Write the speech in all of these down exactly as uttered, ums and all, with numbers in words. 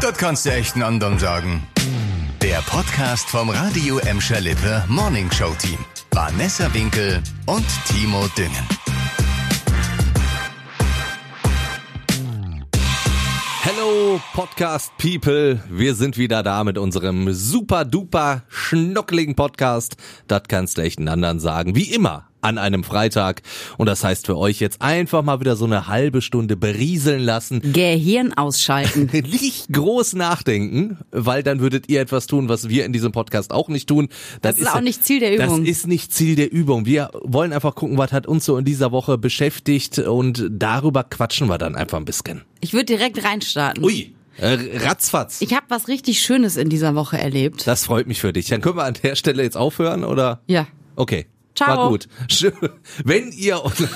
Das kannst du echt einen anderen sagen. Der Podcast vom Radio Emscher Lippe Morning Show Team. Vanessa Winkel und Timo Düngen. Hello Podcast People, wir sind wieder da mit unserem super duper schnuckligen Podcast. Das kannst du echt einen anderen sagen, wie immer an einem Freitag. Und das heißt für euch jetzt einfach mal wieder so eine halbe Stunde berieseln lassen. Gehirn ausschalten. Nicht groß nachdenken, weil dann würdet ihr etwas tun, was wir in diesem Podcast auch nicht tun. Das, das ist auch nicht Ziel der Übung. Das ist nicht Ziel der Übung. Wir wollen einfach gucken, was hat uns so in dieser Woche beschäftigt und darüber quatschen wir dann einfach ein bisschen. Ich würde direkt reinstarten. Ui. Äh, ratzfatz. Ich habe was richtig Schönes in dieser Woche erlebt. Das freut mich für dich. Dann können wir an der Stelle jetzt aufhören, oder? Ja. Okay. Ciao. War gut. Schön. Wenn ihr online...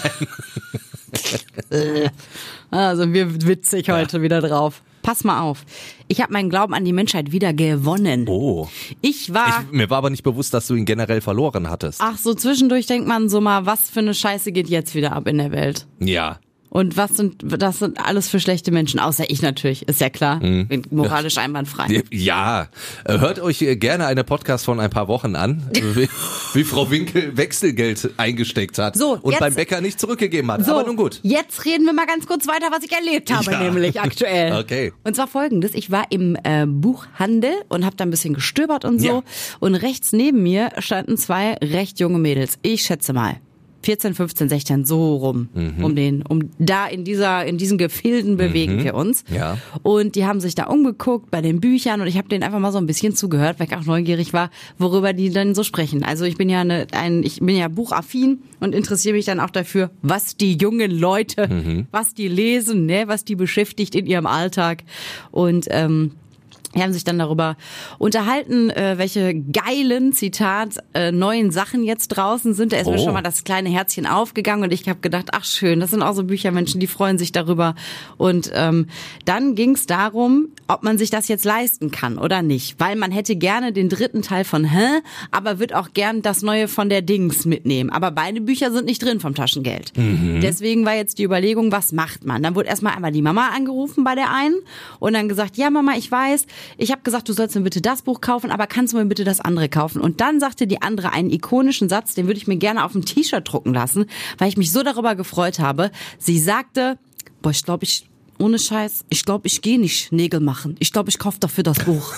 Also wir witzig heute ja. wieder drauf. Pass mal auf. Ich habe meinen Glauben an die Menschheit wieder gewonnen. Oh. Ich war... Ich, mir war aber nicht bewusst, dass du ihn generell verloren hattest. Ach, so zwischendurch denkt man so mal, was für eine Scheiße geht jetzt wieder ab in der Welt? Ja. Und was sind, das sind alles für schlechte Menschen, außer ich natürlich, ist ja klar, mhm. bin moralisch einwandfrei. Ja, hört euch gerne eine Podcast von ein paar Wochen an, wie, wie Frau Winkel Wechselgeld eingesteckt hat so, und jetzt, beim Bäcker nicht zurückgegeben hat, so, aber nun gut. Jetzt reden wir mal ganz kurz weiter, was ich erlebt habe, ja. nämlich aktuell. Okay. Und zwar folgendes, ich war im äh, Buchhandel und habe da ein bisschen gestöbert und so ja. und rechts neben mir standen zwei recht junge Mädels, ich schätze mal vierzehn, fünfzehn, sechzehn, so rum, mhm. um den, um da in dieser, in diesen Gefilden bewegen mhm. wir uns. Ja. Und die haben sich da umgeguckt bei den Büchern und ich habe denen einfach mal so ein bisschen zugehört, weil ich auch neugierig war, worüber die dann so sprechen. Also ich bin ja eine, ein, ich bin ja buchaffin und interessiere mich dann auch dafür, was die jungen Leute, mhm. was die lesen, ne, was die beschäftigt in ihrem Alltag. Und ähm, die haben sich dann darüber unterhalten, äh, welche geilen, Zitat, äh, neuen Sachen jetzt draußen sind. Da ist oh. mir schon mal das kleine Herzchen aufgegangen und ich habe gedacht, ach schön, das sind auch so Büchermenschen, die freuen sich darüber. Und ähm, dann ging es darum, ob man sich das jetzt leisten kann oder nicht. Weil man hätte gerne den dritten Teil von Hä, aber wird auch gern das neue von der Dings mitnehmen. Aber beide Bücher sind nicht drin vom Taschengeld. Mhm. Deswegen war jetzt die Überlegung, was macht man? Dann wurde erstmal einmal die Mama angerufen bei der einen und dann gesagt, ja Mama, ich weiß, ich habe gesagt, du sollst mir bitte das Buch kaufen, aber kannst du mir bitte das andere kaufen? Und dann sagte die andere einen ikonischen Satz, den würde ich mir gerne auf ein T-Shirt drucken lassen, weil ich mich so darüber gefreut habe. Sie sagte, boah, ich glaube, ich, ohne Scheiß, ich glaube, ich gehe nicht Nägel machen. Ich glaube, ich kaufe dafür das Buch.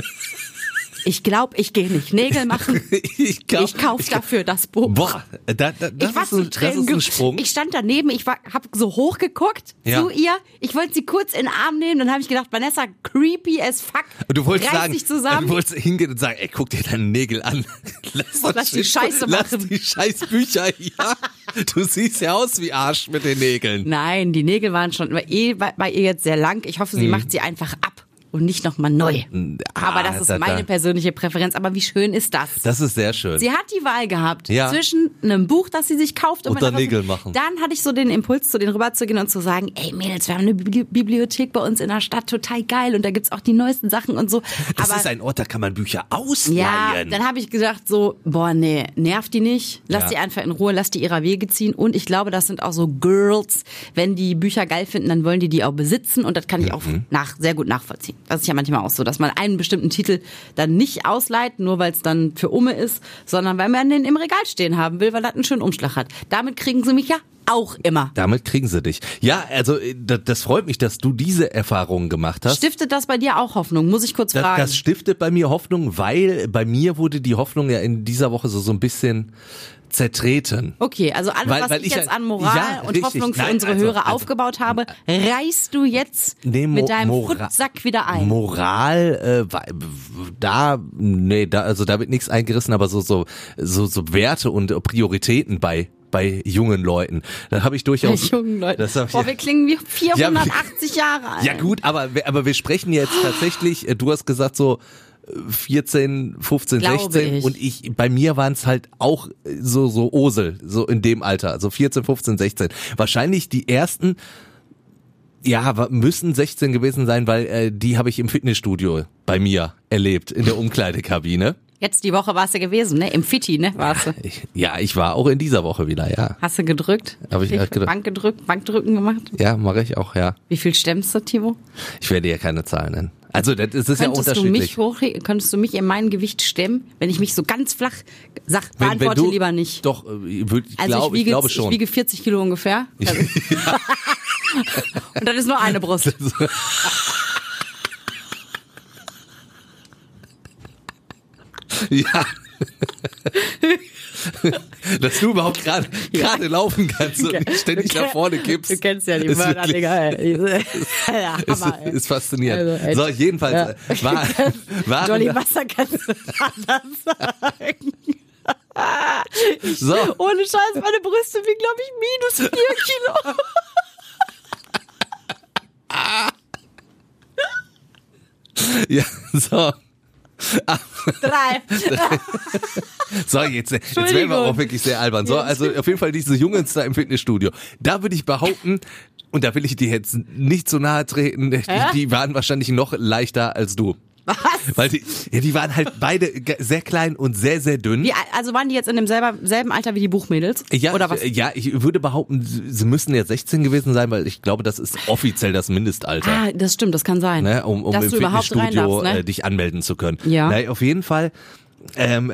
Ich glaube, ich gehe nicht Nägel machen. Ich, glaub, ich kaufe dafür das Buch. Boah, da, da, das, ist ein, das ist ein Sprung. Ich stand daneben, ich habe so hochgeguckt ja. zu ihr. Ich wollte sie kurz in den Arm nehmen. Dann habe ich gedacht, Vanessa, creepy as fuck. Du wolltest Reiß sagen, dich zusammen. Du wolltest hingehen und sagen, ey, guck dir deine Nägel an. Lass, lass die Scheiße machen. Lass die scheiß Bücher hier. Du siehst ja aus wie Arsch mit den Nägeln. Nein, die Nägel waren schon eh bei, bei ihr jetzt sehr lang. Ich hoffe, sie hm. macht sie einfach ab. Und nicht nochmal neu. Ah, aber das ist da, meine da. persönliche Präferenz. Aber wie schön ist das? Das ist sehr schön. Sie hat die Wahl gehabt ja. zwischen einem Buch, das sie sich kauft und, und dann Nägel machen. Dann hatte ich so den Impuls, zu denen rüberzugehen und zu sagen, ey Mädels, wir haben eine Bibliothek bei uns in der Stadt, total geil. Und da gibt's auch die neuesten Sachen und so. Das aber, ist ein Ort, da kann man Bücher ausleihen. Ja, dann habe ich gedacht so, boah, nee, nervt die nicht. Lass ja. die einfach in Ruhe, lass die ihrer Wege ziehen. Und ich glaube, das sind auch so Girls, wenn die Bücher geil finden, dann wollen die die auch besitzen. Und das kann ich auch mhm. nach, sehr gut nachvollziehen. Das ist ja manchmal auch so, dass man einen bestimmten Titel dann nicht ausleiht, nur weil es dann für Umme ist, sondern weil man den im Regal stehen haben will, weil das einen schönen Umschlag hat. Damit kriegen sie mich ja auch immer. Damit kriegen sie dich. Ja, also das, das freut mich, dass du diese Erfahrungen gemacht hast. Stiftet das bei dir auch Hoffnung? Muss ich kurz das, fragen. Das stiftet bei mir Hoffnung, weil bei mir wurde die Hoffnung ja in dieser Woche so, so ein bisschen zertreten. Okay, also alles, weil, was weil ich jetzt an Moral ja, und richtig. Hoffnung für Nein, unsere also, Hörer also, aufgebaut habe, reißt du jetzt nee, Mo- mit deinem Mora- Futsack wieder ein. Moral, äh, da, nee, da, also da wird nichts eingerissen, aber so, so, so, so Werte und Prioritäten bei bei jungen Leuten. Da habe ich durchaus... Bei jungen Leuten. Das hab ich, Boah, wir klingen wie vierhundertachtzig ja, Jahre alt. Ja gut, aber, aber wir sprechen jetzt tatsächlich, du hast gesagt so vierzehn, fünfzehn, Glaube sechzehn ich. und ich, bei mir waren es halt auch so, so Osel, so in dem Alter, also vierzehn, fünfzehn, sechzehn. Wahrscheinlich die ersten, ja, müssen sechzehn gewesen sein, weil äh, die habe ich im Fitnessstudio bei mir erlebt, in der Umkleidekabine. Jetzt die Woche warst du gewesen, ne? Im Fitti, ne? Warst du. Ich, ja, ich war auch in dieser Woche wieder, ja. Hast du gedrückt? Hab ich halt gedrückt. Bank gedrückt, Bankdrücken gemacht? Ja, mache ich auch, ja. Wie viel stemmst du, Timo? Ich werde ja keine Zahlen nennen. Also das ist ja Könntest du unterschiedlich. mich hoch, könntest du mich in mein Gewicht stemmen, wenn ich mich so ganz flach, sag, Wenn- wenn beantworte du- lieber nicht. Doch, äh, ich, würd- ich, Also glaub, ich, wiege, ich glaube schon. ich wiege vierzig Kilo ungefähr. Also und das ist nur eine Brust. Ja. Dass du überhaupt gerade gerade laufen kannst und nicht ständig nach vorne kippst. Du kennst ja die ist Mörder, wirklich- Digga. ey. Ja, Ist, Hammer, ey. ist faszinierend. Also, echt. so, jedenfalls Ja. äh, war, waren Dolly, da- Wasser kannst du anders sagen. so, Ohne Scheiß, meine Brüste wiegen, glaube ich, minus vier Kilo. ja, so. Drei. So, jetzt, jetzt werden wir Entschuldigung. auch wirklich sehr albern. So, also auf jeden Fall diese Jungs da im Fitnessstudio. Da würde ich behaupten, und da will ich dir jetzt nicht so nahe treten, die, die waren wahrscheinlich noch leichter als du. Was? Weil die, ja, die waren halt beide ge- sehr klein und sehr, sehr dünn. Wie, also waren die jetzt in dem selber, selben Alter wie die Buchmädels? Ja, Oder was? ich, ja, ich würde behaupten, sie müssten ja sechzehn gewesen sein, weil ich glaube, das ist offiziell das Mindestalter. Ah, das stimmt, das kann sein. Ne, um um Dass im du überhaupt rein Fitnessstudio darfst, ne? äh, dich anmelden zu können. Ja. Na, auf jeden Fall ähm,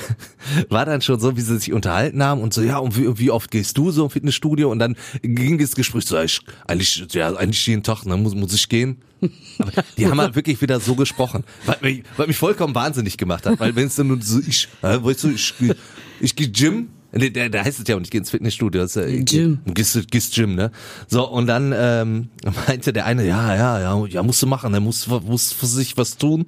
war dann schon so, wie sie sich unterhalten haben und so, ja, und wie, wie oft gehst du so im Fitnessstudio? Und dann ging das Gespräch so, ich, eigentlich, ja, eigentlich jeden Tag, ne, muss, muss ich gehen. Aber die haben halt wirklich wieder so gesprochen, was mich, was mich vollkommen wahnsinnig gemacht hat, weil wenn es dann nur so, ich, äh, weißt du, ich, ich, ich gehe Gym, da, da da heißt es ja auch nicht, geh ins Fitnessstudio, das ist ja, Gym. Gehst, gehst Gym, ne? So, und dann ähm, meinte der eine, ja, ja, ja, ja, musst du machen, er muss, muss für sich was tun.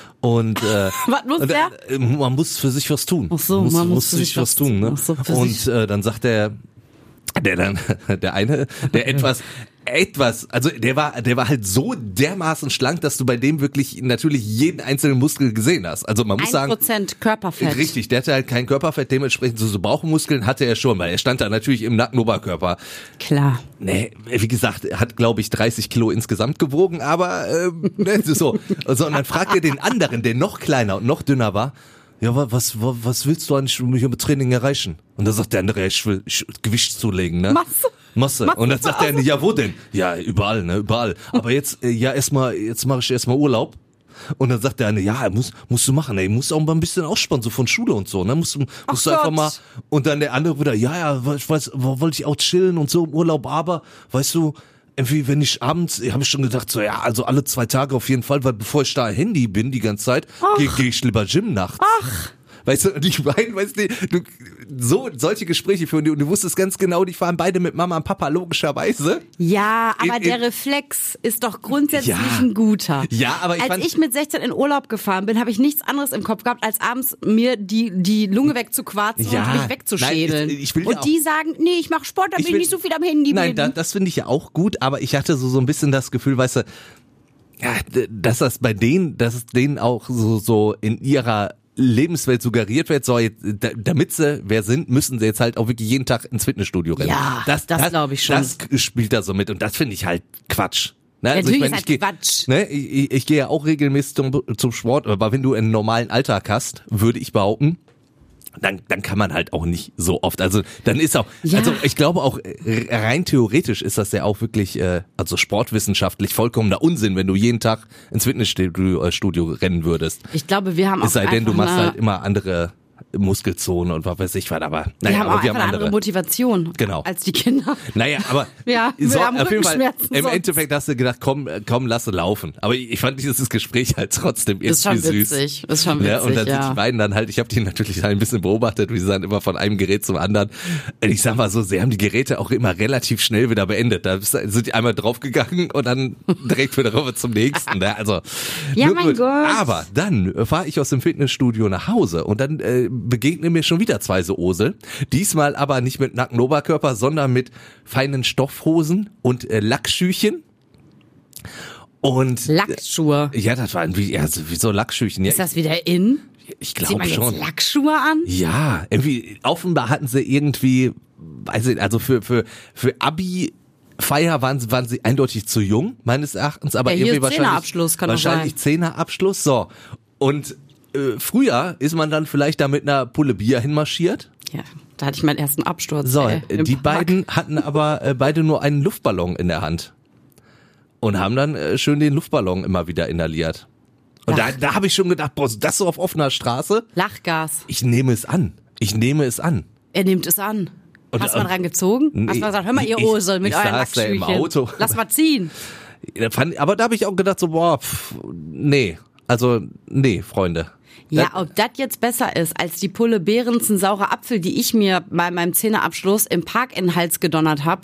Und äh, Was muss und, der? äh, man muss für sich was tun. Ach so, muss, man muss muss für sich sich was was tun, ne? tun. Ach so, für und sich. äh, dann sagt der der dann der eine, der etwas etwas, also der war der war halt so dermaßen schlank, dass du bei dem wirklich natürlich jeden einzelnen Muskel gesehen hast. Also man muss Ein sagen, Prozent Körperfett. richtig, der hatte halt kein Körperfett, dementsprechend so, so Bauchmuskeln hatte er schon, weil er stand da natürlich im nackten Oberkörper. Klar. Nee, wie gesagt, er hat, glaube ich, dreißig Kilo insgesamt gewogen, aber ähm, ne, so. Also, und dann fragt er den anderen, der noch kleiner und noch dünner war, ja, wa- was, wa- was willst du eigentlich hier mit Training erreichen? Und dann sagt der andere, ich will ich, Gewicht zulegen, ne? Masse. Masse. Masse Und dann sagt der zu eine, ja, wo denn? Ja, überall, ne, überall. Aber jetzt, äh, ja, erstmal, jetzt mache ich erstmal Urlaub. Und dann sagt der eine, ja, muss, musst du machen, ey, musst auch mal ein bisschen ausspannen, so von Schule und so, ne, musst, du- musst du Ach einfach Gott. mal, und dann der andere wieder, ja, ja, ich weiß, wollte ich auch chillen und so im Urlaub, aber, weißt du, irgendwie, wenn ich abends, habe ich schon gedacht, so, ja, also alle zwei Tage auf jeden Fall, weil bevor ich da Handy bin die ganze Zeit, gehe geh ich lieber Gym nachts. Ach. Weißt du, und ich meine, weißt du, du, so, solche Gespräche führen die, und du wusstest ganz genau, die fahren beide mit Mama und Papa, logischerweise. Ja, aber In- der in- Reflex ist doch grundsätzlich Ja. ein guter. Ja, aber ich Als fand- ich mit sechzehn in Urlaub gefahren bin, habe ich nichts anderes im Kopf gehabt, als abends mir die, die Lunge wegzuquarzen Ja. und mich wegzuschädeln. Nein, ich- ich will ja und auch- die sagen, nee, ich mache Sport, damit ich, will- nicht so viel am Handy Nein, bin. da, das finde ich ja auch gut, aber ich hatte so, so ein bisschen das Gefühl, weißt du, ja, d- dass das bei denen, dass es denen auch so, so in ihrer Lebenswelt suggeriert wird, so jetzt, da, damit sie wer sind, müssen sie jetzt halt auch wirklich jeden Tag ins Fitnessstudio rennen. Ja, das glaub ich schon. Das spielt da so mit und das finde ich halt Quatsch. Ne? Natürlich ich ist mein, halt ich geh, Quatsch. Ne, ich, ich, ich gehe ja auch regelmäßig zum, zum Sport, aber wenn du einen normalen Alltag hast, würde ich behaupten, dann, dann kann man halt auch nicht so oft. Also dann ist auch, Ja. also ich glaube auch äh, rein theoretisch ist das ja auch wirklich, äh, also sportwissenschaftlich vollkommener Unsinn, wenn du jeden Tag ins Fitnessstudio äh, Studio rennen würdest. Ich glaube, wir haben Es sei auch denn, du einfach machst eine, halt immer andere Muskelzonen und was weiß ich was, aber wir naja, haben aber auch wir einfach haben eine andere andere. Motivation Genau. als die Kinder. Naja, aber Ja, wir so, haben auf jeden Fall, Rückenschmerzen im sonst. Endeffekt hast du gedacht, komm, äh, komm, lass sie laufen. Aber ich, ich fand dieses Gespräch halt trotzdem Ist schon irgendwie süß. witzig, ist schon Ja, und witzig, dann sind ja. die beiden dann halt, ich habe die natürlich ein bisschen beobachtet, wie sie dann immer von einem Gerät zum anderen. Ich sag mal so, sie haben die Geräte auch immer relativ schnell wieder beendet. Da sind die einmal draufgegangen und dann direkt wieder rüber zum nächsten. Ne? Also, Ja, nur mein gut. Gott. Aber dann fahre ich aus dem Fitnessstudio nach Hause und dann äh, begegnen mir schon wieder zwei so Osel. Diesmal aber nicht mit nacktem Oberkörper, sondern mit feinen Stoffhosen und äh, Lackschüchen. Und Lackschuhe. ja, das waren wie, ja, so- wie so Lackschüchen. Ja, Ist das wieder in? ich Zieht glaube man jetzt schon. Lackschuhe an? Ja, irgendwie, offenbar hatten sie irgendwie, weiß ich, also für, für, für Abi, Feier waren, sie- waren sie eindeutig zu jung, meines Erachtens, aber Ja, hier irgendwie ist wahrscheinlich, Zehnerabschluss, kann doch wahrscheinlich sein. Zehnerabschluss, so. Und, äh, früher ist man dann vielleicht da mit einer Pulle Bier hinmarschiert. Ja, da hatte ich meinen ersten Absturz. So, ey, im die Park. beiden hatten aber äh, beide nur einen Luftballon in der Hand. und haben dann äh, schön den Luftballon immer wieder inhaliert. Und da, da habe ich schon gedacht, boah, das so auf offener Straße? Lachgas. Ich nehme es an. Ich nehme es an. Er nimmt es an. Und, Hast du mal dran gezogen? Nee, Hast du mal gesagt, hör mal, ihr ich- Hose mit ich euren saß da im Lackschüchen. Auto. Lass mal ziehen. Da fand, aber da habe ich auch gedacht, so, boah, pff, nee. Also, nee, Freunde. Ja, Da- ob das jetzt besser ist als die Pulle Behrens, ein saurer Apfel, die ich mir bei meinem Zähneabschluss im Park in den Hals gedonnert habe.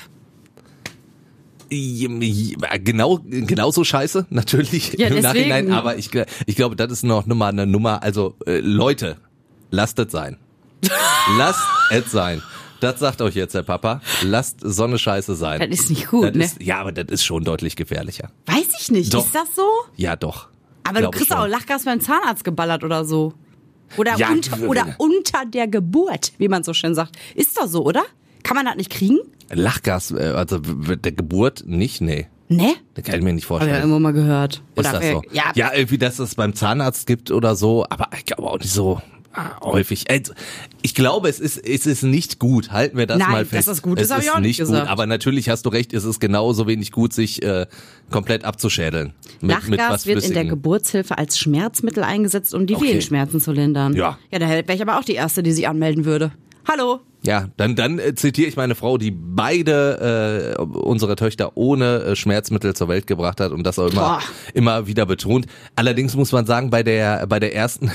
Genau, genauso scheiße, natürlich Ja, im deswegen. Nachhinein, aber ich, ich glaube, das ist noch mal eine Nummer, also äh, Leute, lasst es sein. Lasst es sein. Das sagt euch jetzt der Papa, lasst so eine Scheiße sein. Das ist nicht gut, das ne? Ist, ja, aber das ist schon deutlich gefährlicher. Weiß ich nicht, Doch. ist das so? Ja, doch. Aber du Glaube kriegst schon. auch Lachgas beim Zahnarzt geballert oder so. Oder, Ja, unter, wenn- oder unter der Geburt, wie man so schön sagt. Ist doch so, oder? Kann man das nicht kriegen? Lachgas, äh, also w- der Geburt nicht, nee. Ne? Das kann ich mir nicht Hab ich ja vorstellen. irgendwo mal gehört. Ist Oder das so? Ja, Ja, irgendwie, dass es beim Zahnarzt gibt oder so, aber ich glaube auch nicht so ah, häufig. Also, ich glaube, es ist, es ist nicht gut. Halten wir das Nein, mal fest. dass es gut es ist, hab ich auch nicht gut, gesagt. aber natürlich hast du recht, es ist genauso wenig gut, sich äh, komplett abzuschädeln. Mit, Lachgas mit was wird in der Flüssigem. Geburtshilfe als Schmerzmittel eingesetzt, um die Okay. Wehenschmerzen zu lindern. Ja. Ja, da wäre ich aber auch die Erste, die sich anmelden würde. Hallo? Ja, dann, dann äh, zitiere ich meine Frau, die beide äh, unsere Töchter ohne äh, Schmerzmittel zur Welt gebracht hat und das auch immer, Boah. immer wieder betont. Allerdings muss man sagen, bei der, bei der ersten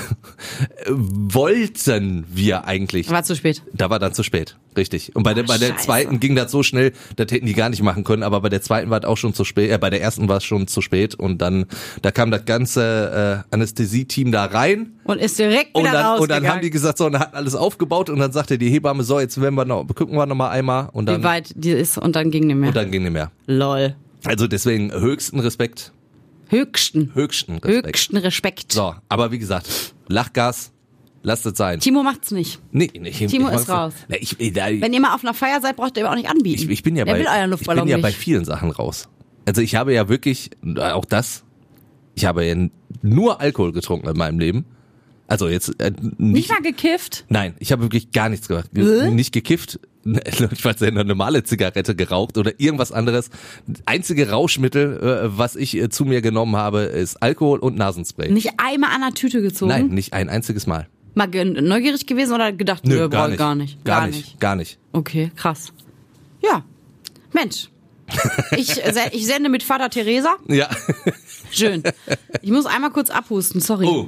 wollten wir eigentlich. War zu spät. Da war dann zu spät, richtig. Und bei der, Ach, bei der scheiße. zweiten ging das so schnell, das hätten die gar nicht machen können, aber bei der zweiten war es auch schon zu spät, äh, bei der ersten war es schon zu spät und dann, da kam das ganze äh, Anästhesie-Team da rein. Und ist direkt Und wieder dann, und rausgegangen. dann haben die gesagt, so, und dann hat alles aufgebaut und dann sagte die Hebamme, so, jetzt werden wir noch, gucken wir noch mal einmal und Wie dann, weit die ist und dann ging nicht mehr. und dann ging nicht mehr. Lol. Also deswegen höchsten Respekt, Höchsten. höchsten Respekt. Höchsten Respekt. So, aber wie gesagt, Lachgas, lasst es sein. Timo macht's nicht. Nee, nee, ich, Timo ich ist raus. Na, ich, ich, da- Wenn ihr mal auf einer Feier seid, braucht ihr aber auch nicht anbieten. ich, ich bin ja Wer bei, will euren ich Luftballon bin ja nicht? bei vielen Sachen raus. Also ich habe ja wirklich, äh, auch das, ich habe ja nur Alkohol getrunken in meinem Leben. Also jetzt äh, Nicht nicht, mal gekifft? nein, ich habe wirklich gar nichts gemacht. Ge- Äh? Nicht gekifft, ich weiß ja, eine normale Zigarette geraucht oder irgendwas anderes. Einzige Rauschmittel, äh, was ich äh, zu mir genommen habe, ist Alkohol und Nasenspray. Nicht einmal an der Tüte gezogen? Nein, nicht ein einziges Mal. Mal ge- neugierig gewesen oder gedacht, nö, gar brauch ich nicht. gar nicht. Gar nicht, gar nicht. Okay, krass. Ja. Mensch. Ich, se- ich sende mit Vater Teresa. Ja. Schön. Ich muss einmal kurz abhusten, sorry. Oh.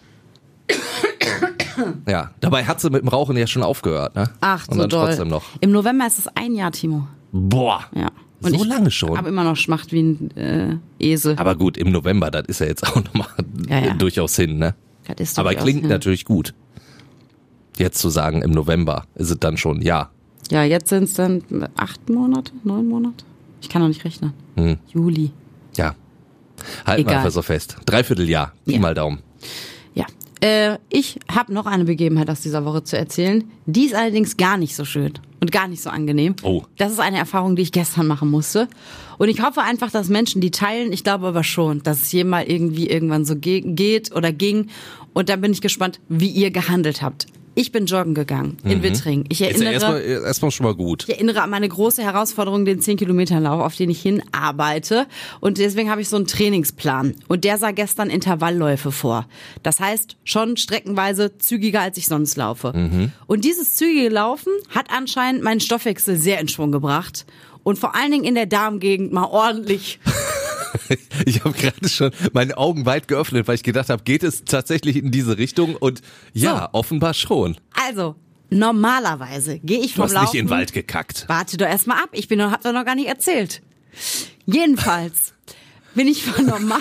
Ja, dabei hat sie mit dem Rauchen ja schon aufgehört, ne? Ach, Und so dann doll. trotzdem noch. Im November ist es ein Jahr, Timo. Boah. Ja. So lange schon? habe immer noch Schmacht wie ein äh, Esel. Aber gut, im November, das ist ja jetzt auch nochmal Ja, ja. durchaus hin, ne? Das ist Aber durchaus, klingt ja. natürlich gut. Jetzt zu sagen, im November ist es dann schon, ja. Ja, jetzt sind es dann acht Monate, neun Monate. Ich kann noch nicht rechnen. Hm. Juli. Ja. Halten wir Egal. einfach so fest. Dreivierteljahr. Pi Ja. mal Daumen. Ja. Äh, ich habe noch eine Begebenheit aus dieser Woche zu erzählen. Die ist allerdings gar nicht so schön und gar nicht so angenehm. Oh. Das ist eine Erfahrung, die ich gestern machen musste. Und ich hoffe einfach, dass Menschen die teilen. Ich glaube aber schon, dass es jemals irgendwie irgendwann so ge- geht oder ging. Und da bin ich gespannt, wie ihr gehandelt habt. Ich bin joggen gegangen in Wittring. Ich Ist ja erinnere... erstmal, erstmal schon mal gut. Ich erinnere an meine große Herausforderung, den zehn Kilometer Lauf, auf den ich hinarbeite. Und deswegen habe ich so einen Trainingsplan. Und der sah gestern Intervallläufe vor. Das heißt, schon streckenweise zügiger, als ich sonst laufe. Und dieses zügige Laufen hat anscheinend meinen Stoffwechsel sehr in Schwung gebracht. Und vor allen Dingen in der Darmgegend mal ordentlich. Ich habe gerade schon meine Augen weit geöffnet, weil ich gedacht habe, geht es tatsächlich in diese Richtung? Und ja, offenbar schon. Also, normalerweise gehe ich Du vom hast Laufen... nicht in den Wald gekackt. Warte doch erstmal ab, ich bin noch, hab doch noch gar nicht erzählt. Jedenfalls bin ich von normal...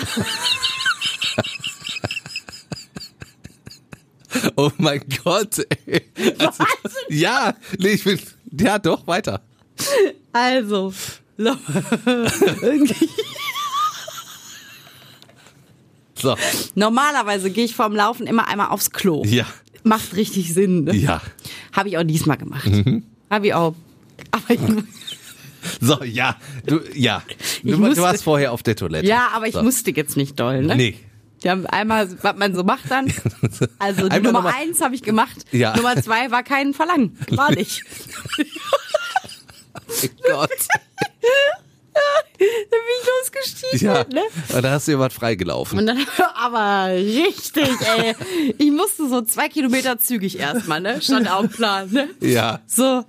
Oh mein Gott, ey. Also, ja, nee, ich will, ja doch, weiter. Also, lo- irgendwie- So, normalerweise gehe ich vorm Laufen immer einmal aufs Klo. ja, Macht richtig Sinn. Ne? ja. Habe ich auch diesmal gemacht. Habe ich auch. Aber ich, So, ja, du, ja. Ich Du, musste- du warst vorher auf der Toilette. ja, aber ich So. musste jetzt nicht doll. Ne? Nee. Die haben einmal, was man so macht dann. Also die Einmal Nummer nochmal- eins habe ich gemacht. Ja. Nummer zwei war kein Verlangen. War nicht. Oh Gott. bin ich losgestiegen. Ja, Ne? und da hast du jemand freigelaufen. Und dann, aber richtig, ey. Ich musste so zwei Kilometer zügig erstmal, ne? Stand auf dem Plan, ne? Ja. So.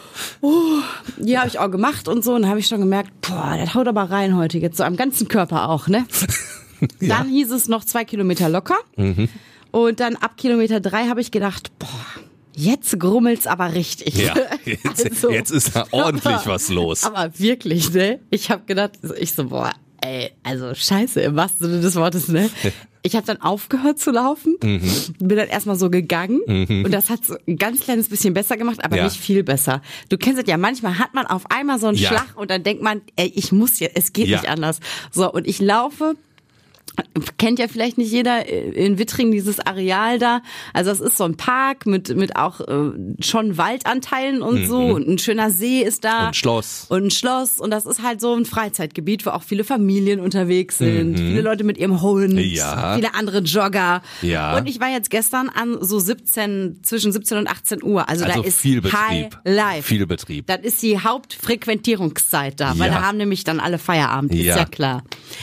Uh, die habe ich auch gemacht und so. Und dann habe ich schon gemerkt, boah, das haut aber rein heute. Jetzt so am ganzen Körper auch, ne? Ja. Dann hieß es noch zwei Kilometer locker. Mhm. Und dann ab Kilometer drei habe ich gedacht, boah, jetzt grummelt's aber richtig. Ja, jetzt, Also, jetzt ist da ordentlich aber, was los. Aber wirklich, ne? Ich habe gedacht, ich so, boah, ey, also scheiße im wahrsten Sinne des Wortes, ne? Ich habe dann aufgehört zu laufen, mhm. bin dann erstmal so gegangen mhm. und das hat so ein ganz kleines bisschen besser gemacht, aber ja. nicht viel besser. Du kennst es ja, manchmal hat man auf einmal so einen ja. Schlag und dann denkt man, ey, ich muss jetzt, es geht ja. nicht anders. So, und ich laufe. Kennt ja vielleicht nicht jeder in Wittringen dieses Areal da. Also es ist so ein Park mit mit auch äh, schon Waldanteilen und so mhm. und ein schöner See ist da. Und ein Schloss. Und ein Schloss und das ist halt so ein Freizeitgebiet, wo auch viele Familien unterwegs sind, mhm. viele Leute mit ihrem Hund, ja. viele andere Jogger. Ja. Und ich war jetzt gestern an so siebzehn, zwischen siebzehn und achtzehn Uhr. Also, also da ist viel Betrieb. High Life. Viel Betrieb. Das ist die Hauptfrequentierungszeit da, weil ja. da haben nämlich dann alle Feierabend, ist ja, ja klar.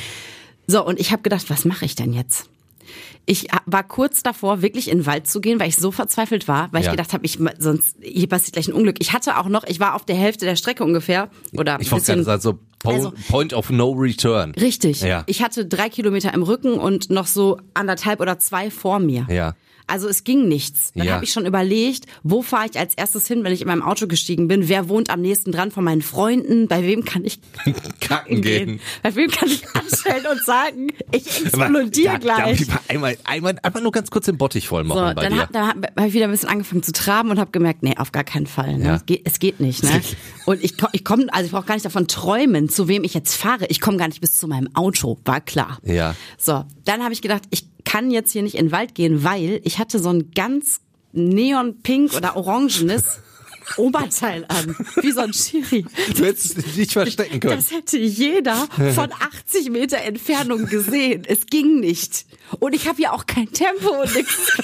So, und ich habe gedacht, was mache ich denn jetzt? Ich war kurz davor, wirklich in den Wald zu gehen, weil ich so verzweifelt war, weil ja. ich gedacht habe, ich sonst hier passiert gleich ein Unglück. Ich hatte auch noch, ich war auf der Hälfte der Strecke ungefähr oder ich wollte gerade sagen, so Point, also, Point of No Return. Richtig. Ja. Ich hatte drei Kilometer im Rücken und noch so anderthalb oder zwei vor mir. Ja. Also es ging nichts. Dann ja. habe ich schon überlegt, wo fahre ich als erstes hin, wenn ich in meinem Auto gestiegen bin? Wer wohnt am nächsten dran von meinen Freunden? Bei wem kann ich kacken gehen? gehen? Bei wem kann ich anstellen und sagen, ich explodiere ja, gleich? Da, einmal, einmal, einfach nur ganz kurz den Bottich voll machen So, bei dann dir. hab, dann habe hab ich wieder ein bisschen angefangen zu traben und habe gemerkt, nee, auf gar keinen Fall. Ne? Ja. Es, geht, es geht nicht. Ne? Und ich, ich komme, also ich brauche gar nicht davon träumen, zu wem ich jetzt fahre. Ich komme gar nicht bis zu meinem Auto, war klar. Ja. So, dann habe ich gedacht, ich kann jetzt hier nicht in den Wald gehen, weil ich hatte so ein ganz neonpink oder orangenes Oberteil an, wie so ein Schiri. Du hättest es nicht verstecken können. Das hätte jeder von achtzig Meter Entfernung gesehen. Es ging nicht. Und ich habe ja auch kein Tempo und nichts.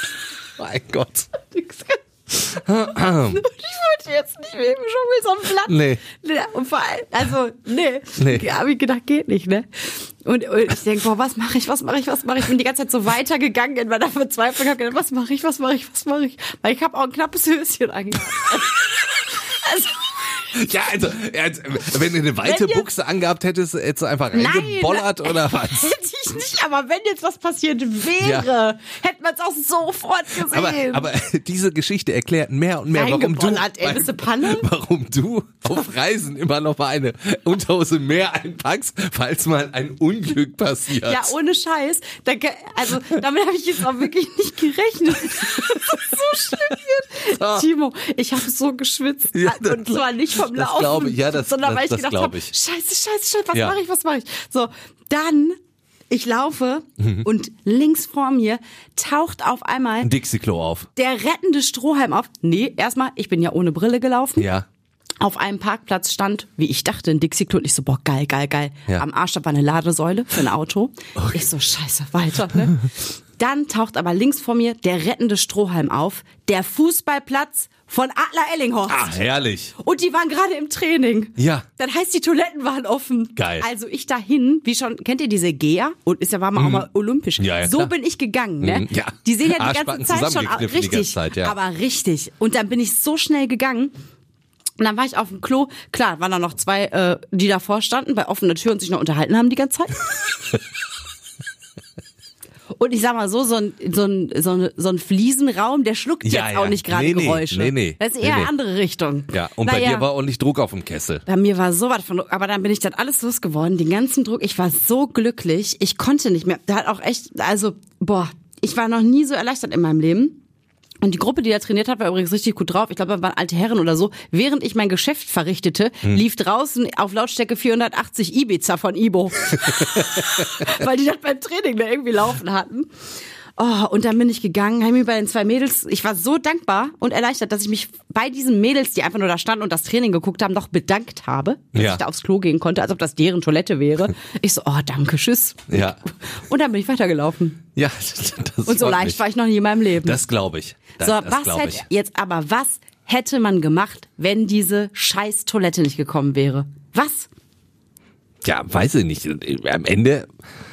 Mein Gott. Nix. Ich wollte jetzt nicht mehr schon mit so einem Blatt. Nee. Und vor allem, also, nee. Nee. Da habe ich gedacht, geht nicht, ne? Und, und ich denke, boah, was mache ich, was mache ich, was mache ich? Ich bin die ganze Zeit so weitergegangen in meiner Verzweiflung. Hab gedacht, was mache ich, was mache ich, was mache ich? Weil ich habe auch ein knappes Höschen angehabt. Also, Ja, also, also, wenn du eine weite jetzt- Buchse angehabt hättest, hättest du einfach Nein, reingebollert oder was? hätte ich nicht, aber wenn jetzt was passiert wäre, hätte man es auch sofort gesehen. Aber, aber diese Geschichte erklärt mehr und mehr, warum du, Reingebollert, ey, bist du Panne? warum du auf Reisen immer noch mal eine Unterhose mehr einpackst, falls mal ein Unglück passiert. Ja, ohne Scheiß. Da, also damit habe ich jetzt auch wirklich nicht gerechnet. Das ist so schlimm wird. So. Timo, ich habe so geschwitzt. Ja, das und zwar nicht vom das Laufen, glaube ich. Ja, das- sondern weil das- ich das gedacht glaub habe, ich. scheiße, scheiße, scheiße, was Ja. mache ich, was mache ich? So, dann, ich laufe Mhm. und links vor mir taucht auf einmal Ein Dixie-Klo auf. der rettende Strohhalm auf. Nee, erstmal, ich bin ja ohne Brille gelaufen. Ja. Auf einem Parkplatz stand, wie ich dachte, ein Dixie-Klo. Und ich so, boah, geil, geil, geil. Ja. Am Arsch da war eine Ladesäule für ein Auto. Ich so, scheiße, weiter. Ne? Dann taucht aber links vor mir der rettende Strohhalm auf. Der Fußballplatz von Adler Ellinghorst. Ah, herrlich. Und die waren gerade im Training. Ja. Das heißt, die Toiletten waren offen. Geil. Also ich dahin, wie schon, kennt ihr diese Gea? Und ist ja, war mal auch mal olympisch. Ja, ja, so klar. bin ich gegangen, ne? Mhm, ja. Die sehen ja die Arschbacken ganze Zeit schon zusammengekniffen die richtig. ganze Zeit, ja. Aber richtig. Und dann bin ich so schnell gegangen. Und dann war ich auf dem Klo. Klar, waren da noch zwei, äh, die davor standen, bei offener Tür und sich noch unterhalten haben die ganze Zeit. Und ich sag mal so, so ein, so ein, so ein, so ein Fliesenraum, der schluckt Ja, jetzt ja. auch nicht gerade Nee, nee. Geräusche. Nee, nee. Das ist Nee, eher nee. andere Richtung. Ja, und bei Naja. dir war ordentlich Druck auf dem Kessel. Bei mir war so was von, aber dann bin ich dann alles losgeworden, den ganzen Druck. Ich war so glücklich, ich konnte nicht mehr. Da hat auch echt, also, boah, ich war noch nie so erleichtert in meinem Leben. Und die Gruppe, die da trainiert hat, war übrigens richtig gut drauf. Ich glaube, das waren alte Herren oder so. Während ich mein Geschäft verrichtete, Hm. lief draußen auf Lautstärke vierhundertachtzig Ibiza von Ibo. Weil die das beim Training da irgendwie laufen hatten. Oh, und dann bin ich gegangen, habe mich bei den zwei Mädels, ich war so dankbar und erleichtert, dass ich mich bei diesen Mädels, die einfach nur da standen und das Training geguckt haben, noch bedankt habe, dass Ja. ich da aufs Klo gehen konnte, als ob das deren Toilette wäre. Ich so, oh, danke, tschüss. Ja. Und dann bin ich weitergelaufen. Ja, das Und so freut leicht mich. war ich noch nie in meinem Leben. Das glaube ich. Das, so, das was glaube hätte ich. jetzt aber was hätte man gemacht, wenn diese scheiß Toilette nicht gekommen wäre? Was? Ja, weiß ich nicht. Am Ende,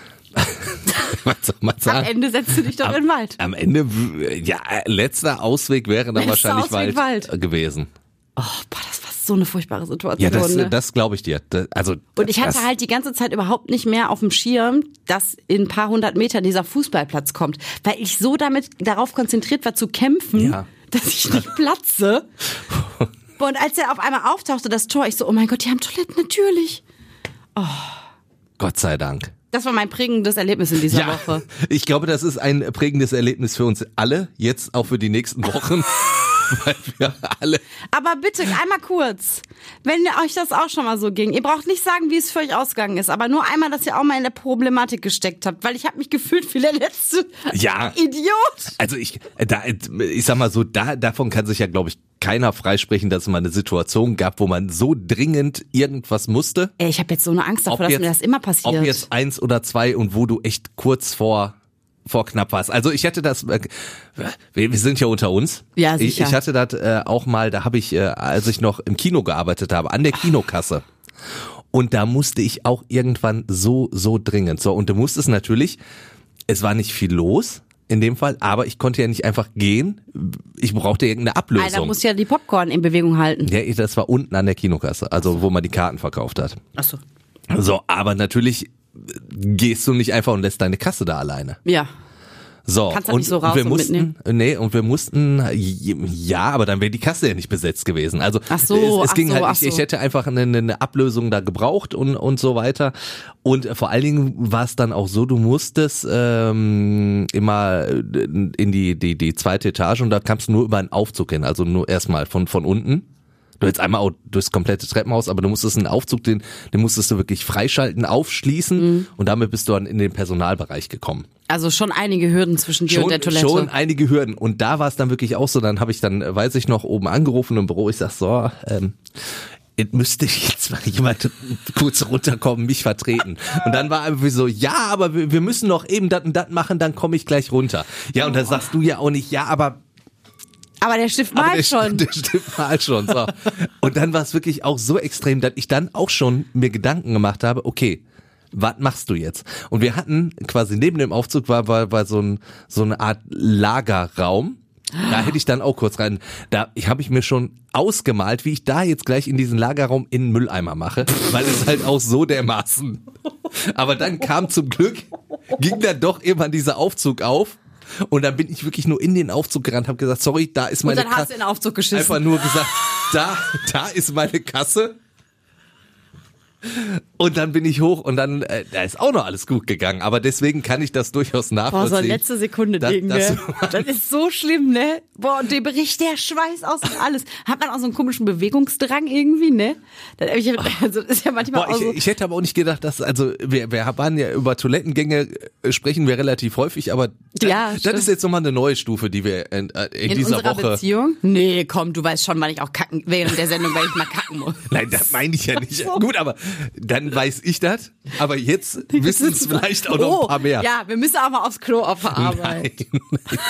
was soll man sagen? Am Ende setzt du dich doch am, in den Wald. Am Ende, ja, letzter Ausweg wäre dann Letzter wahrscheinlich Ausweg Wald, Wald. gewesen. Oh, boah, das war so eine furchtbare Situation. Ja, das, ne? das glaube ich dir. Das, also, Und ich hatte das, halt die ganze Zeit überhaupt nicht mehr auf dem Schirm, dass in ein paar hundert Metern dieser Fußballplatz kommt, weil ich so damit darauf konzentriert war zu kämpfen, Ja. dass ich nicht platze. Und als er auf einmal auftauchte, das Tor, ich so, oh mein Gott, die haben Toiletten, natürlich. Gott sei Dank. Das war mein prägendes Erlebnis in dieser Ja, Woche. ich glaube, das ist ein prägendes Erlebnis für uns alle, jetzt auch für die nächsten Wochen. Weil wir alle. Aber bitte, einmal kurz, wenn euch das auch schon mal so ging, ihr braucht nicht sagen, wie es für euch ausgegangen ist, aber nur einmal, dass ihr auch mal in der Problematik gesteckt habt, weil ich habe mich gefühlt wie der letzte Ja. Idiot. Also ich, da, ich sag mal so, da, davon kann sich ja, glaube ich, keiner freisprechen, dass es mal eine Situation gab, wo man so dringend irgendwas musste. Ey, ich habe jetzt so eine Angst davor, Ob dass mir das immer passiert. Ob jetzt eins oder zwei und wo du echt kurz vor vor knapp warst. Also ich hatte das, äh, wir, wir sind ja unter uns. Ja, sicher. Ich, ich hatte das äh, auch mal, da habe ich, äh, als ich noch im Kino gearbeitet habe, an der Kinokasse. Und da musste ich auch irgendwann so, so dringend. So, und du musstest natürlich, es war nicht viel los in dem Fall, aber ich konnte ja nicht einfach gehen. Ich brauchte irgendeine Ablösung. Alter, musst ja die Popcorn in Bewegung halten. Ja, das war unten an der Kinokasse, also wo man die Karten verkauft hat. Ach so. So, aber natürlich gehst du nicht einfach und lässt deine Kasse da alleine. Ja. So, Kannst du und nicht so raus wir und mussten, mitnehmen? nee, und wir mussten, ja, aber dann wäre die Kasse ja nicht besetzt gewesen. Also Ach so, es, es ach ging so, halt, ach ich, so. ich hätte einfach eine, eine Ablösung da gebraucht und und so weiter. Und vor allen Dingen war es dann auch so, du musstest ähm, immer in die die die zweite Etage und da kamst du nur über einen Aufzug hin, also nur erstmal von von unten. Du jetzt einmal auch durchs komplette Treppenhaus, aber du musstest einen Aufzug, den, den musstest du wirklich freischalten, aufschließen Mhm. und damit bist du dann in den Personalbereich gekommen. Also schon einige Hürden zwischen dir Schon, und der Toilette. schon einige Hürden. Und da war es dann wirklich auch so, dann habe ich dann, äh, weiß ich noch, oben angerufen im Büro, ich sag so, ähm, jetzt müsste jetzt mal jemand kurz runterkommen, mich vertreten. Und dann war einfach so, ja, aber wir, wir müssen noch eben das und das machen, dann komme ich gleich runter. Ja, und da sagst du ja auch nicht, ja, aber Aber der Stift aber malt der, schon. Der Stift malt schon. So. Und dann war es wirklich auch so extrem, dass ich dann auch schon mir Gedanken gemacht habe, okay, was machst du jetzt? Und wir hatten quasi neben dem Aufzug war, war, war so, ein, so eine Art Lagerraum. Da hätte ich dann auch kurz rein, da ich habe ich mir schon ausgemalt, wie ich da jetzt gleich in diesen Lagerraum in den Mülleimer mache, weil es halt auch so dermaßen. Aber dann kam zum Glück, ging dann doch irgendwann dieser Aufzug auf. Und dann bin ich wirklich nur in den Aufzug gerannt, habe gesagt, sorry, da ist meine Und dann hast du in den Aufzug geschissen. Einfach nur gesagt, da, da ist meine Kasse. Und dann bin ich hoch und dann, äh, da ist auch noch alles gut gegangen. Aber deswegen kann ich das durchaus nachvollziehen. Boah, so ein letzte Sekunde Das- Ding, das- ne? Das ist so schlimm, ne? Boah, und der bricht der Schweiß aus und alles. Hat man auch so einen komischen Bewegungsdrang irgendwie, ne? Das, ich, also, das ist ja manchmal Boah, auch so. ich, ich hätte aber auch nicht gedacht, dass, also wir, wir waren ja über Toilettengänge, äh, sprechen wir relativ häufig, aber das, Ja, das stimmt. ist jetzt nochmal eine neue Stufe, die wir in, äh, in, in dieser unserer Woche... Beziehung? Nee, komm, du weißt schon, wann ich auch kacken, während der Sendung, weil ich mal kacken muss. Nein, das meine ich ja nicht. Gut, aber dann weiß ich das, aber jetzt wissen es vielleicht auch noch ein paar mehr. Oh, ja, wir müssen auch mal aufs Klo auf der Arbeit. Nein. ja.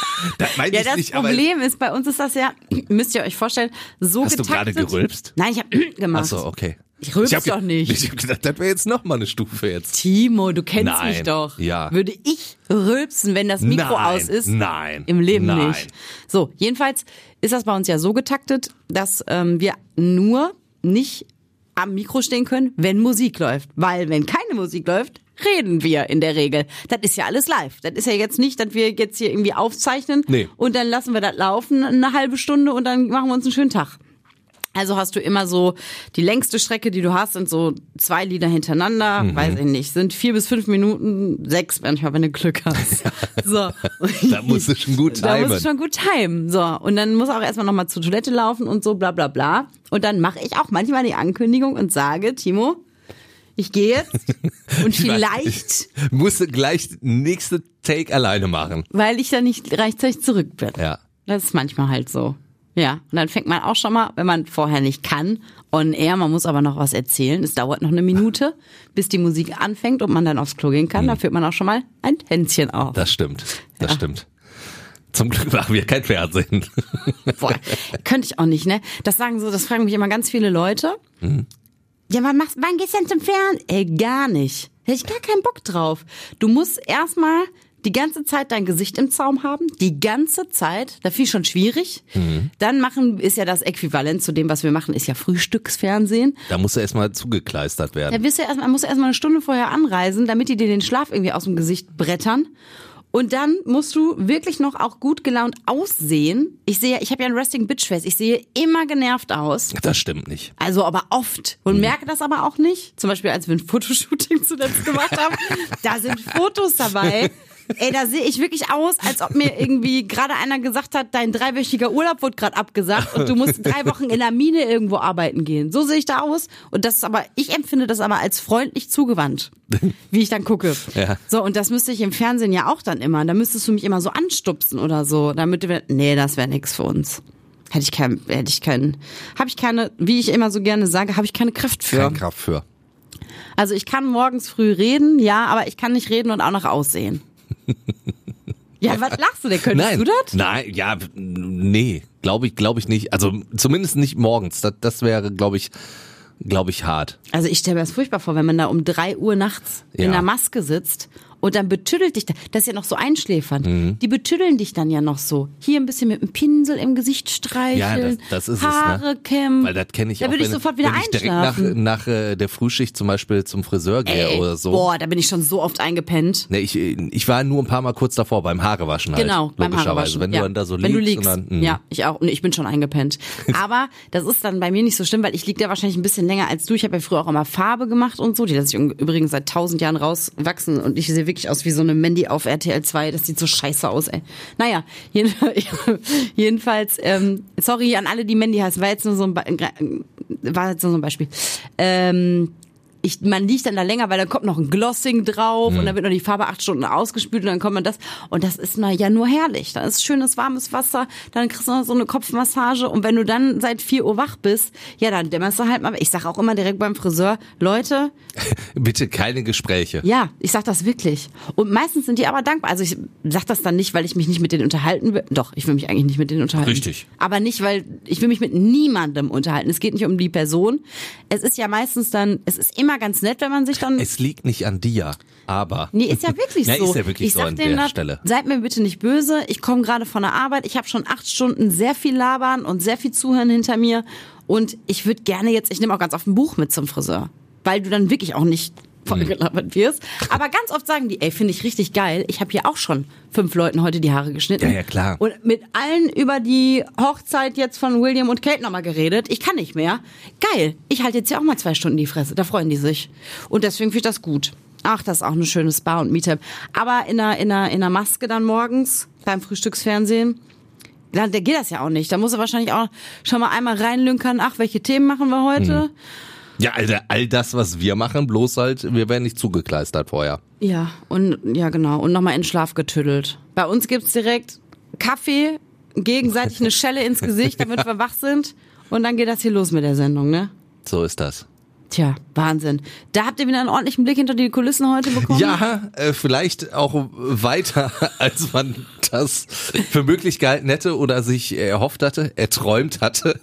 Das meine Ja, ich das nicht, aber... Problem ist, bei uns ist das ja, müsst ihr euch vorstellen, so Hast du getaktet. gerade gerülpst? Nein, ich habe gemacht. Ach so, okay. Ich rülps hab ge- doch nicht. Ich hab gedacht, das wäre jetzt noch mal eine Stufe jetzt. Timo, du kennst Nein, mich doch. ja. Würde ich rülpsen, wenn das Mikro Nein, aus ist? nein, Im Leben nein. nicht. So, jedenfalls ist das bei uns ja so getaktet, dass ähm, wir nur nicht am Mikro stehen können, wenn Musik läuft. Weil wenn keine Musik läuft, reden wir in der Regel. Das ist ja alles live. Das ist ja jetzt nicht, dass wir jetzt hier irgendwie aufzeichnen Nee. und dann lassen wir das laufen eine halbe Stunde und dann machen wir uns einen schönen Tag. Also hast du immer so, die längste Strecke, die du hast, sind so zwei Lieder hintereinander, Mhm. weiß ich nicht, sind vier bis fünf Minuten, sechs manchmal, wenn du Glück hast. So. Da musst du schon gut Da timen. musst du schon gut timen. So. Und dann muss auch erstmal nochmal zur Toilette laufen und so, bla, bla, bla. Und dann mache ich auch manchmal die Ankündigung und sage, Timo, ich gehe jetzt und vielleicht, Ich musste gleich nächste Take alleine machen. weil ich dann nicht rechtzeitig zurück bin. Ja. Das ist manchmal halt so. Ja, und dann fängt man auch schon mal, wenn man vorher nicht kann, on air, man muss aber noch was erzählen. Es dauert noch eine Minute, bis die Musik anfängt und man dann aufs Klo gehen kann. Da führt man auch schon mal ein Tänzchen auf. Das stimmt. Das Ja. stimmt. Zum Glück machen wir kein Fernsehen. Boah, könnte ich auch nicht, ne? Das sagen so, das fragen mich immer ganz viele Leute. Ja, wann machst, wann gehst du denn zum Fernsehen? Ey, gar nicht. Da hätte ich gar keinen Bock drauf. Du musst erstmal die ganze Zeit dein Gesicht im Zaum haben. Die ganze Zeit. Da finde ich schon schwierig. Mhm. Dann machen, ist ja das Äquivalent zu dem, was wir machen, ist ja Frühstücksfernsehen. Da musst du erstmal zugekleistert werden. Da wirst du erstmal, musst du erstmal eine Stunde vorher anreisen, damit die dir den Schlaf irgendwie aus dem Gesicht brettern. Und dann musst du wirklich noch auch gut gelaunt aussehen. Ich sehe, ich habe ja ein Resting Bitch Face. Ich sehe immer genervt aus. Das stimmt nicht. Also aber oft. Und mhm. merke das aber auch nicht. Zum Beispiel, als wir ein Fotoshooting zuletzt gemacht haben. Da sind Fotos dabei. Ey, da sehe ich wirklich aus, als ob mir irgendwie gerade einer gesagt hat, dein dreiwöchiger Urlaub wurde gerade abgesagt und du musst drei Wochen in der Mine irgendwo arbeiten gehen. So sehe ich da aus. Und das ist aber, ich empfinde das aber als freundlich zugewandt, wie ich dann gucke. Ja. So, und das müsste ich im Fernsehen ja auch dann immer. Da müsstest du mich immer so anstupsen oder so, damit wir, nee, das wäre nix für uns. Hätte ich kein, hätte ich keinen, habe ich keine, wie ich immer so gerne sage, habe ich keine Kraft für. Keine Kraft für. Also ich kann morgens früh reden, ja, aber ich kann nicht reden und auch noch aussehen. Ja, was lachst du denn? Könntest Nein, du das? Nein, ja, nee, glaube ich, glaube ich nicht. Also zumindest nicht morgens. Das, das wäre, glaube ich, glaube ich, hart. Also ich stelle mir das furchtbar vor, wenn man da um drei Uhr nachts ja. in der Maske sitzt und dann betüdelt dich, das ist ja noch so einschläfernd, mhm. die betüddeln dich dann ja noch so. Hier ein bisschen mit dem Pinsel im Gesicht streicheln, ja, das, das ist Haare es, ne? kämmen. Weil das kenne ich da auch, würde ich wenn, sofort wieder wenn ich direkt einschlafen. nach, nach äh, der Frühschicht zum Beispiel zum Friseur gehe Ey, oder so. Boah, da bin ich schon so oft eingepennt. Ne, ich, ich war nur ein paar Mal kurz davor beim Haarewaschen halt. Genau, beim Haarewaschen. Wenn ja. du dann da so wenn liegst. du liegst. Und dann, ja, ich auch. Und ich bin schon eingepennt. Aber das ist dann bei mir nicht so schlimm, weil ich liege da wahrscheinlich ein bisschen länger als du. Ich habe ja früher auch immer Farbe gemacht und so. Die lasse ich übrigens seit tausend Jahren rauswachsen. Und ich sehe wirklich aus wie so eine Mandy auf R T L zwei. Das sieht so scheiße aus, ey. Naja, jedenfalls, ähm, sorry an alle, die Mandy heißen, war jetzt nur so ein, Be- war jetzt nur so ein Beispiel. Ähm, Ich, man liegt dann da länger, weil dann kommt noch ein Glossing drauf mhm. und dann wird noch die Farbe acht Stunden ausgespült und dann kommt man das und das ist na ja nur herrlich. Da ist schönes warmes Wasser, dann kriegst du noch so eine Kopfmassage und wenn du dann seit vier Uhr wach bist, ja dann dämmerst du halt mal. Ich sag auch immer direkt beim Friseur, Leute, bitte keine Gespräche. Ja, ich sag das wirklich. Und meistens sind die aber dankbar. Also ich sag das dann nicht, weil ich mich nicht mit denen unterhalten will. Doch, ich will mich eigentlich nicht mit denen unterhalten. Richtig. Aber nicht, weil ich will mich mit niemandem unterhalten. Es geht nicht um die Person. Es ist ja meistens dann, es ist immer ganz nett, wenn man sich dann... Es liegt nicht an dir, aber... Nee, ist ja wirklich so. Ja, ist ja wirklich ich so sag an denen der das, Stelle. Seid mir bitte nicht böse, ich komme gerade von der Arbeit, ich habe schon acht Stunden sehr viel labern und sehr viel Zuhören hinter mir und ich würde gerne jetzt, ich nehme auch ganz oft ein Buch mit zum Friseur, weil du dann wirklich auch nicht vollgelabert wirst. Aber ganz oft sagen die, ey, finde ich richtig geil. Ich habe hier auch schon fünf Leuten heute die Haare geschnitten. Ja, ja, klar. Und mit allen über die Hochzeit jetzt von William und Kate nochmal geredet. Ich kann nicht mehr. Geil. Ich halte jetzt ja auch mal zwei Stunden die Fresse. Da freuen die sich. Und deswegen finde ich das gut. Ach, das ist auch eine schöne Spa und Meetup. Aber in einer, in einer, in einer Maske dann morgens beim Frühstücksfernsehen, da, da geht das ja auch nicht. Da muss er wahrscheinlich auch schon mal einmal reinlünkern. Ach, welche Themen machen wir heute? Hm. Ja, Alter, all das, was wir machen, bloß halt, wir werden nicht zugekleistert vorher. Ja, und ja genau. Und nochmal in Schlaf getüdelt. Bei uns gibt's direkt Kaffee, gegenseitig eine Schelle ins Gesicht, damit wir wach sind. Und dann geht das hier los mit der Sendung, ne? So ist das. Tja, Wahnsinn. Da habt ihr wieder einen ordentlichen Blick hinter die Kulissen heute bekommen? Ja, äh, vielleicht auch weiter, als man das für möglich gehalten hätte oder sich erhofft hatte, erträumt hatte.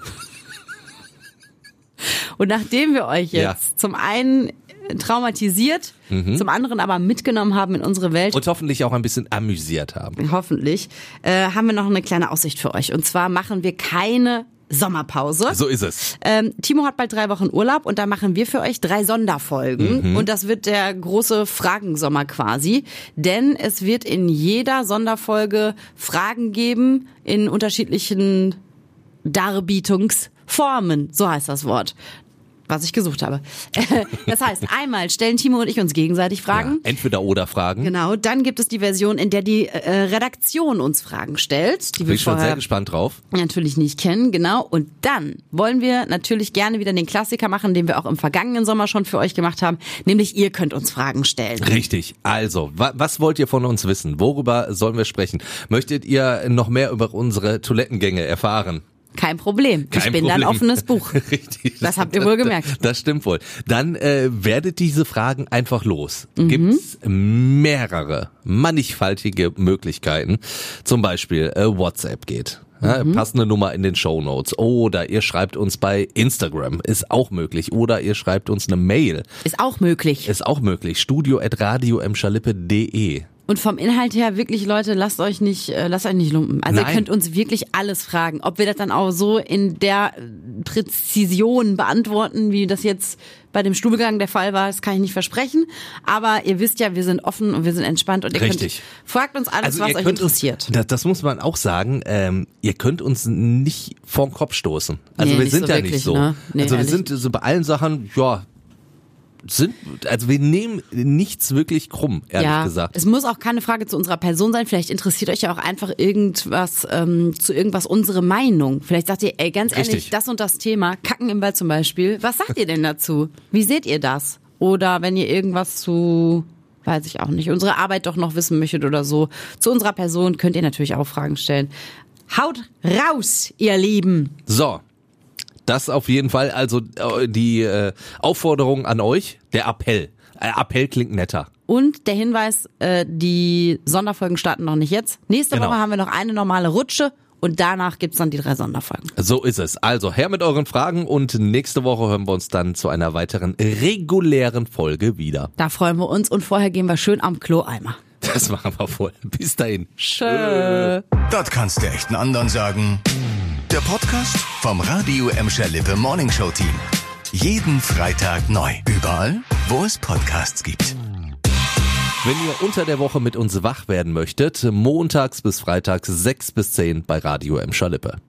Und nachdem wir euch jetzt ja. zum einen traumatisiert, mhm. zum anderen aber mitgenommen haben in unsere Welt. Und hoffentlich auch ein bisschen amüsiert haben. Hoffentlich. Äh, haben wir noch eine kleine Aussicht für euch. Und zwar machen wir keine Sommerpause. So ist es. Ähm, Timo hat bald drei Wochen Urlaub und da machen wir für euch drei Sonderfolgen. Mhm. Und das wird der große Fragensommer quasi. Denn es wird in jeder Sonderfolge Fragen geben in unterschiedlichen Darbietungsformen. So heißt das Wort, was ich gesucht habe. Das heißt, einmal stellen Timo und ich uns gegenseitig Fragen. Ja, entweder oder Fragen. Genau, dann gibt es die Version, in der die äh, Redaktion uns Fragen stellt. Die Bin wir ich schon vorher sehr gespannt drauf. natürlich nicht kennen, genau. Und dann wollen wir natürlich gerne wieder den Klassiker machen, den wir auch im vergangenen Sommer schon für euch gemacht haben. Nämlich, ihr könnt uns Fragen stellen. Richtig. Also, wa- was wollt ihr von uns wissen? Worüber sollen wir sprechen? Möchtet ihr noch mehr über unsere Toilettengänge erfahren? Kein Problem. Kein ich bin Problem. da ein offenes Buch. Richtig. Das habt ihr wohl gemerkt. Das, das stimmt wohl. Dann äh, werdet diese Fragen einfach los. Mhm. Gibt's mehrere, mannigfaltige Möglichkeiten. Zum Beispiel äh, WhatsApp geht. Ja, passende Nummer in den Shownotes. Oder ihr schreibt uns bei Instagram, ist auch möglich. Oder ihr schreibt uns eine Mail. Ist auch möglich. Ist auch möglich. studio at radio m schalippe punkt de. Und vom Inhalt her wirklich, Leute, lasst euch nicht, äh, lasst euch nicht lumpen. Also Nein. ihr könnt uns wirklich alles fragen. Ob wir das dann auch so in der Präzision beantworten, wie das jetzt bei dem Stuhlgang der Fall war, das kann ich nicht versprechen. Aber ihr wisst ja, wir sind offen und wir sind entspannt und ihr Richtig. könnt, fragt uns alles, Also was ihr euch könnt interessiert. Uns, das, das muss man auch sagen, ähm, ihr könnt uns nicht vorn Kopf stoßen. Also Nee, wir nicht sind so ja wirklich, nicht so. ne? Nee, also wir ehrlich. sind so bei allen Sachen, ja, sind, also wir nehmen nichts wirklich krumm, ehrlich ja, gesagt. es muss auch keine Frage zu unserer Person sein. Vielleicht interessiert euch ja auch einfach irgendwas ähm, zu irgendwas unsere Meinung. Vielleicht sagt ihr, ey, ganz ehrlich, Richtig. das und das Thema, Kacken im Wald zum Beispiel, was sagt ihr denn dazu? Wie seht ihr das? Oder wenn ihr irgendwas zu, weiß ich auch nicht, unsere Arbeit doch noch wissen möchtet oder so, zu unserer Person könnt ihr natürlich auch Fragen stellen. Haut raus, ihr Lieben! So. Das auf jeden Fall, also äh, die äh, Aufforderung an euch, der Appell. Äh, Appell klingt netter. Und der Hinweis, äh, die Sonderfolgen starten noch nicht jetzt. Nächste Genau. Woche haben wir noch eine normale Rutsche und danach gibt's dann die drei Sonderfolgen. So ist es. Also her mit euren Fragen und nächste Woche hören wir uns dann zu einer weiteren regulären Folge wieder. Da freuen wir uns und vorher gehen wir schön am Klo-Eimer. Das machen wir voll. Bis dahin. Tschö. Das kannst du echt einen anderen sagen. Der Podcast vom Radio Emscher Lippe Morning Show Team. Jeden Freitag neu. Überall, wo es Podcasts gibt. Wenn ihr unter der Woche mit uns wach werden möchtet, montags bis freitags sechs bis zehn bei Radio Emscher Lippe.